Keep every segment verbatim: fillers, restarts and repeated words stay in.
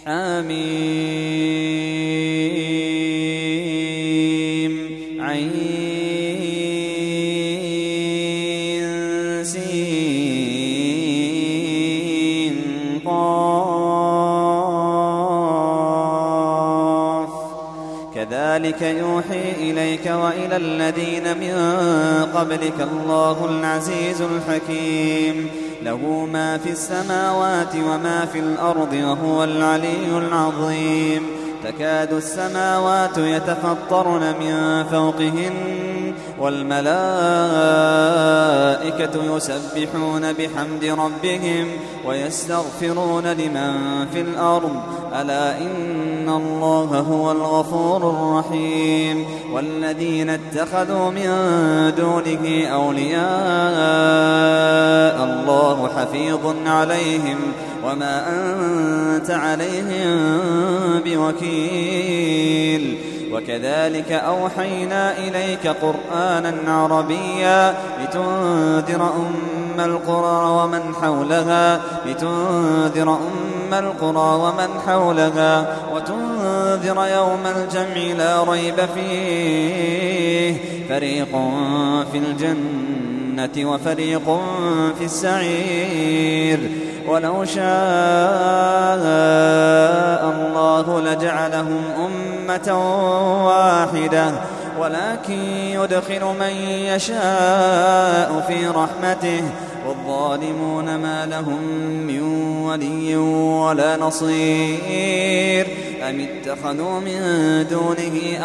حميم عين سين قاف كذلك يوحي إليك وإلى الذين من قبلك الله العزيز الحكيم له ما في السماوات وما في الأرض وهو العلي العظيم تكاد السماوات يتفطرن من فوقهن والملائكة يسبحون بحمد ربهم ويستغفرون لمن في الأرض ألا إن الله هو الغفور الرحيم والذين اتخذوا من دونه أولياء الله حفيظ عليهم وما أنت عليهم بوكيل وكذلك أوحينا إليك قرآنا عربيا لتنذر أم القرى ومن حولها لتنذر أم القرى ومن حولها وتنذر يوم الجمع لا ريب فيه فريق في الجنة وفريق في السعير ولو شاء الله لجعلهم أمة واحدة ولكن يدخل من يشاء في رحمته والظالمون ما لهم من ولي ولا نصير أم اتخذوا من دونه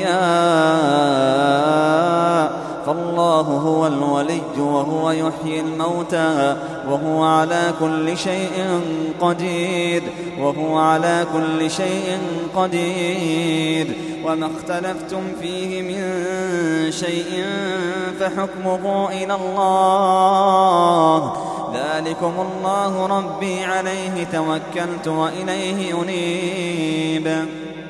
أولياء فالله هو الولي وهو يحيي الموتى وهو على كل شيء قدير وهو على كل شيء قدير وما اختلفتم فيه من شيء فحكمه إلى الله ذلكم الله ربي عليه توكلت وإليه أنيب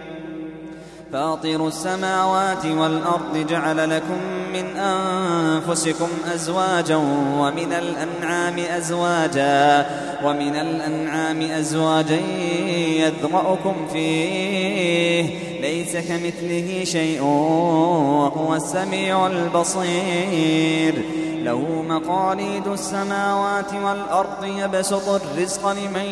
فاطر السماوات والأرض جعل لكم من أنفسكم أزواجا ومن الأنعام أزواجا ومن الأنعام أزواجا يذرأكم فيه ليس كمثله شيء وهو السميع البصير له مقاليد السماوات والأرض يبسط الرزق لمن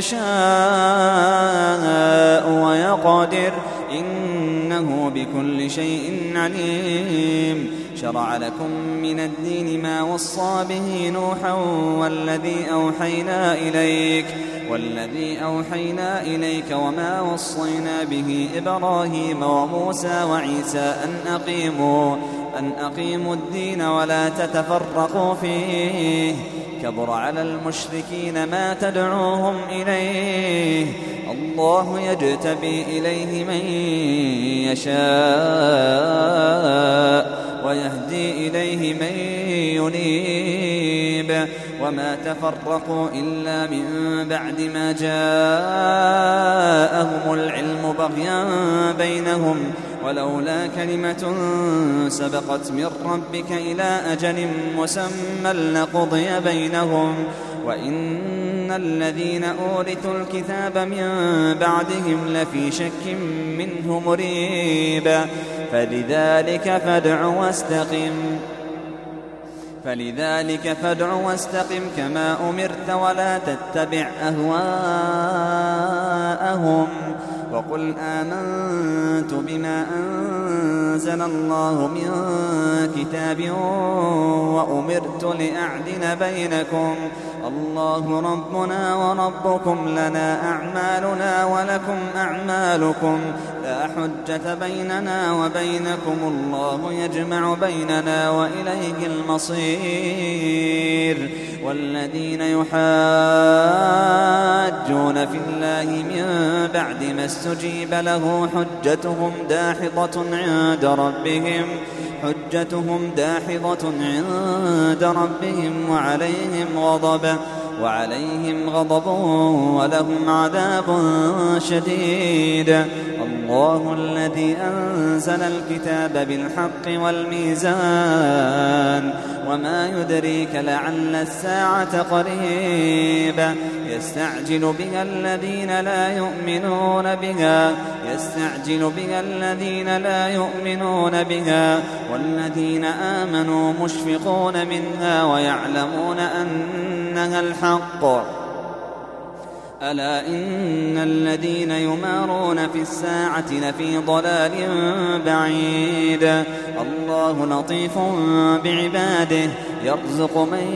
يشاء ويقدر إنه بكل شيء عليم شرع لكم من الدين ما وصى به نوحا والذي أوحينا إليك والذي أوحينا إليك وما وصينا به إبراهيم وموسى وعيسى أن أقيموا أن أقيموا الدين ولا تتفرقوا فيه كبر على المشركين ما تدعوهم إليه الله يجتبي إليه من يشاء ويهدي إليه من ينيب وما تفرقوا إلا من بعد ما جاءهم العلم بغيا بينهم ولولا كلمة سبقت من ربك إلى أجل مسمى لقضي بينهم وإن الذين أورثوا الكتاب من بعدهم لفي شك منه مريب فلذلك فادع واستقم فلذلك فادع واستقم كما أمرت ولا تتبع أهواءهم وقل آمنت بما أنزل الله من كتاب وأمرت لأعدل بينكم الله ربنا وربكم لنا أعمالنا ولكم أعمالكم لا حجة بيننا وبينكم الله يجمع بيننا وإليه المصير والذين يحاجون في الله من بعد ما استجيب له حجتهم داحضة عند ربهم حجتهم داحضة عند ربهم وعليهم غضب وعليهم غضب ولهم عذاب شديد. الله الذي أنزل الكتاب بالحق والميزان وما يدريك لعل الساعة قريبة يستعجل بها الذين لا يؤمنون بها يستعجل بها الذين لا يؤمنون بها والذين آمنوا مشفقون منها ويعلمون أنها الحق. ألا إن الذين يمارون في الساعة لفي ضلال بعيد الله لطيف بعباده يرزق من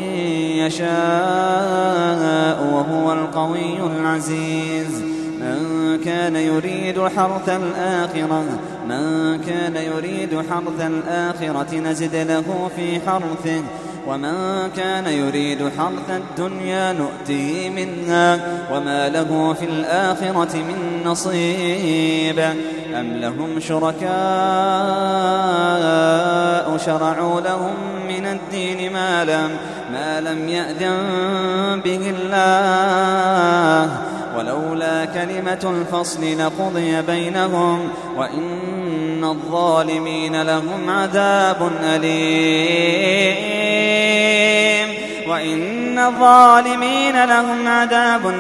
يشاء وهو القوي العزيز. من كان يريد حرث الآخرة من كان يريد حرث الآخرة نزد له في حرثه ومن كان يريد حرث الدنيا نؤتيه منها وما له في الآخرة من نصيب. أم لهم شركاء شرعوا لهم من الدين ما لم, ما لم يأذن به الله ولولا كلمة الفصل لقضي بينهم وإن الظالمين لهم عذاب أليم وإن الظالمين لهم عذاب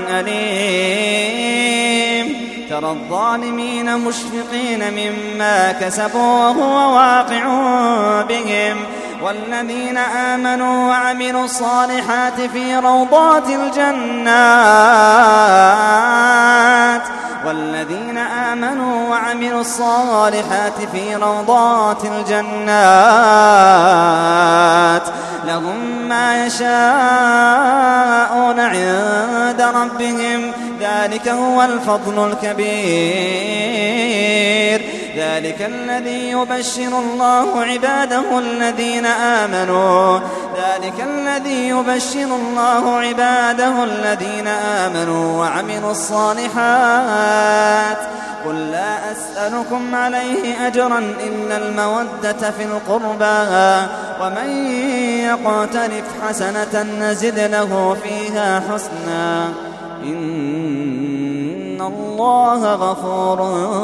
أليم. ترى الظالمين مشفقين مما كسبوا وهو واقع بهم والذين آمنوا وعملوا الصالحات في روضات الجنات والذين آمنوا وعملوا الصالحات في روضات الجنات لهم ما يشاءون عند ربهم ذلك هو الفضل الكبير. ذلك الذي يبشر الله عباده الذين آمنوا ذلك الذي يبشر الله عباده الذين آمنوا وعملوا الصالحات قل لا أسألكم عليه أجرا إلا المودة في القربى ومن يقترف حسنة نزد له فيها حسنا إن الله غفور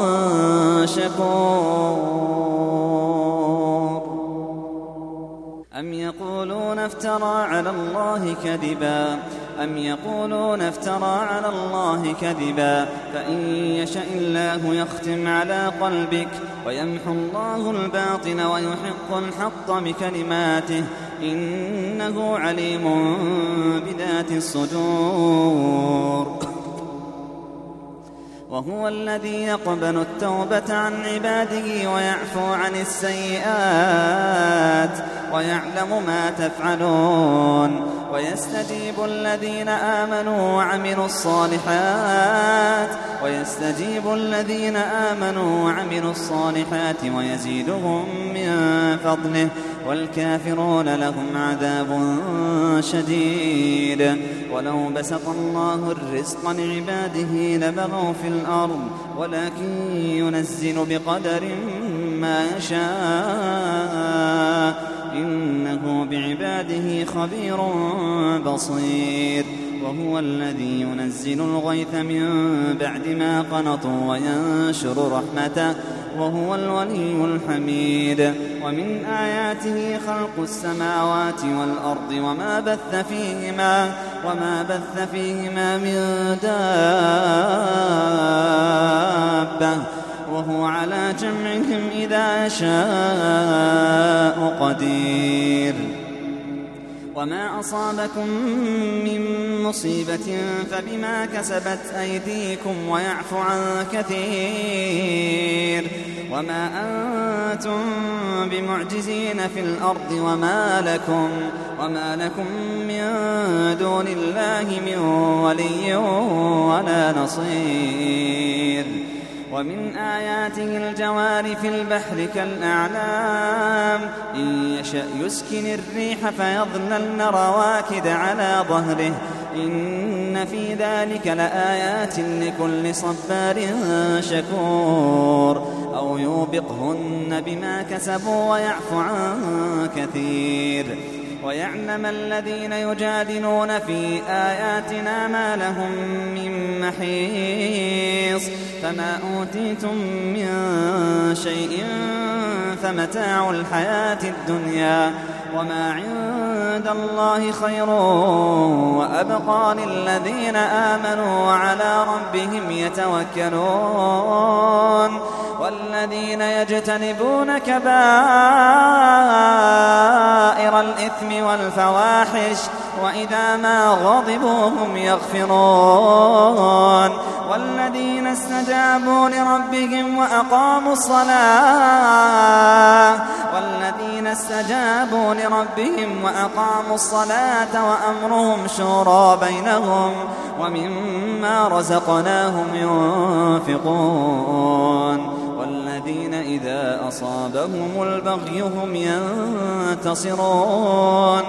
شكور. أم يقولون افترى على الله كذبا أم يقولون افترى على الله كذبا فإن يشأ الله يختم على قلبك ويمحو الله الباطل ويحق الحق بكلماته إنه عليم بذات الصدور. وهو الذي يقبل التوبة عن عباده ويعفو عن السيئات ويعلم ما تفعلون ويستجيب الذين آمنوا وعملوا الصالحات ويستجيب الذين آمنوا وعملوا الصالحات ويزيدهم من فضله والكافرون لهم عذاب شديد. ولو بسط الله الرزق لعباده لبغوا في الأرض ولكن ينزل بقدر ما يشاء إنه بعباده خبير بصير. وهو الذي ينزل الغيث من بعد ما قنطوا وينشر رحمته وهو الولي الحميد. ومن آياته خلق السماوات والأرض وما بث فيهما وما بث فيهما من دابة وهو على جمعهم إذا شاء قدير. وما أصابكم من مصيبة فبما كسبت أيديكم ويعفو عن كثير. وما أنتم بمعجزين في الأرض وما لكم, وما لكم من دون الله من ولي ولا نصير. ومن آياته الجوار في البحر كالأعلام إن يشأ يسكن الريح فيظللن رواكد على ظهره إن في ذلك لآيات لكل صبار شكور. أو يوبقهن بما كسبوا ويعفو عن كثير. ويعلم الذين يجادلون في آياتنا ما لهم من محيص فما أوتيتم من شيء فمتاع الحياة الدنيا وما عند الله خير وأبقى للذين آمنوا وعلى ربهم يتوكلون والذين يجتنبون كبائر الإثم والفواحش وإذا ما غضبوا هم يغفرون والذين استجابوا لربهم وأقاموا الصلاة والذين استجابوا لربهم وأقاموا الصلاة وأمرهم شورى بينهم ومما رزقناهم ينفقون والذين إذا أصابهم البغي هم ينتصرون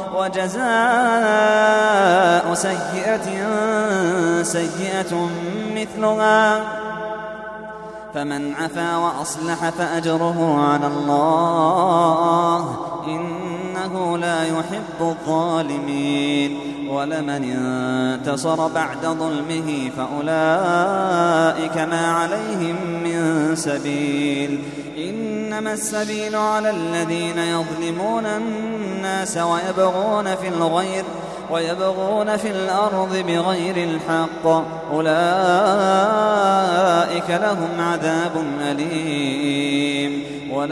وجزاء سيئة سيئة مثلها فمن عفا وأصلح فأجره على الله إنه لا يحب الظالمين ولمن انتصر بعد ظلمه فأولئك ما عليهم من سبيل إنما السبيل على الذين يظلمون الناس ويبغون في الغير ويبغون في الأرض بغير الحق أولئك لهم عذاب أليم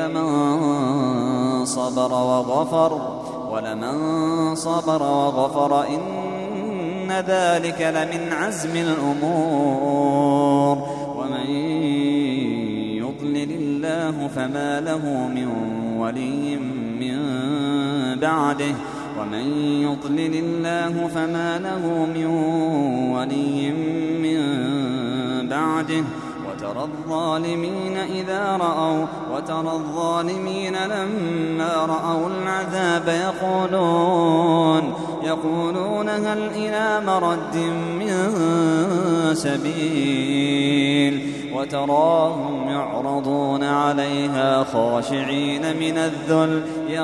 ولمن صبر وغفر ولمن صبر وغفر إن ذلك لمن عزم الأمور ومن يضلل الله فما له من ولي من بعده ومن يضلل الله فما له من ولي من بعده وترى الظالمين إذا رأوا وترى الظالمين لما رأوا العذاب يقولون يقولون هل إلى مرد من سبيل وتراهم يعرضون عليها خاشعين من الذل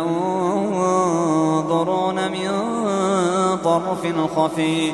ينظرون من طرف خفي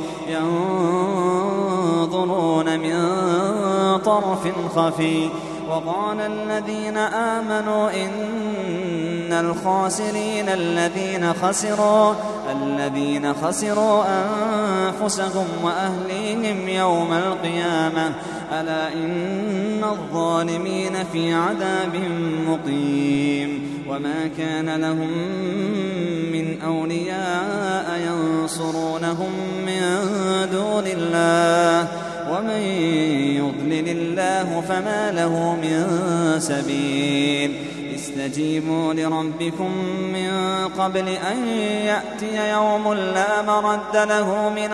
ينظرون من طرف خفي وقال الذين آمنوا إن الخاسرين الذين خسروا الذين خسروا أنفسهم وأهليهم يوم القيامة ألا إن الظالمين في عذاب مقيم وما كان لهم من أولياء ينصرونهم من دون الله ومن يضلل الله فما له من سبيل استجيبوا لربكم من قبل أن يأتي يوم لا مرد له من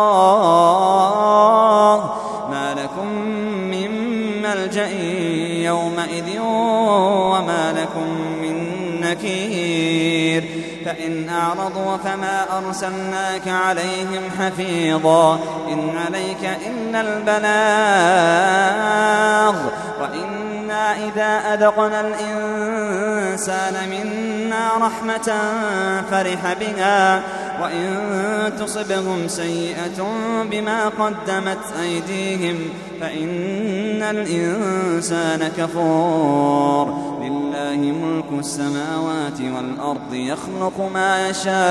الله ما لكم من ملجأ يومئذ وما لكم من نكير فإن أعرضوا فما أرسلناك عليهم حفيظا إن عليك إلا البلاغ وإنا إذا أذقنا الإنسان منا رحمة فرح بها وإن تصبهم سيئة بما قدمت أيديهم فإن الإنسان كفور لله ملك السماوات والأرض يخلق ما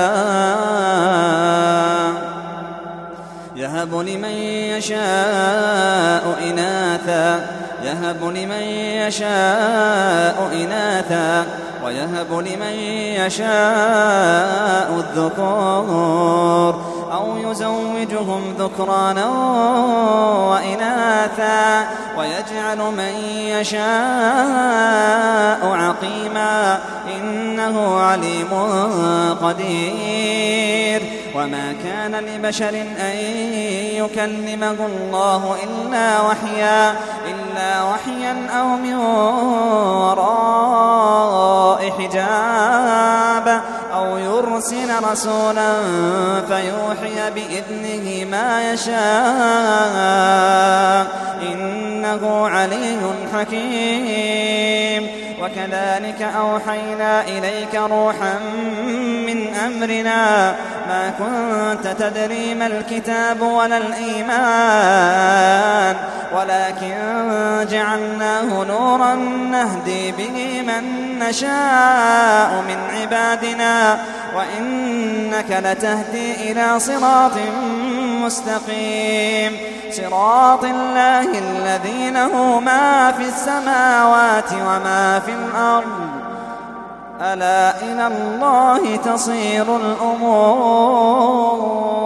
يشاء يهب لمن يشاء إناثا يهب لمن يشاء إناثا ويهب لمن يشاء الذكور أو يزوجهم ذكرانا وإناثا ويجعل من يشاء عقيما إنه عليم قدير وما كان لبشر أن يكلمه الله إلا وحيا إلا وحيا أو من وراء حجاب أو يرسل رسولا فيوحي بإذنه ما يشاء إنه إنه علي حكيم. وكذلك أوحينا إليك روحا من أمرنا ما كنت تدري ما الكتاب ولا الإيمان ولكن جعلناه نورا نهدي به من نشاء من عبادنا وإنك لتهدي إلى صراط مستقيم صراط الله الذي له ما في السماوات وما في الأرض ألا إلى الله تصير الأمور.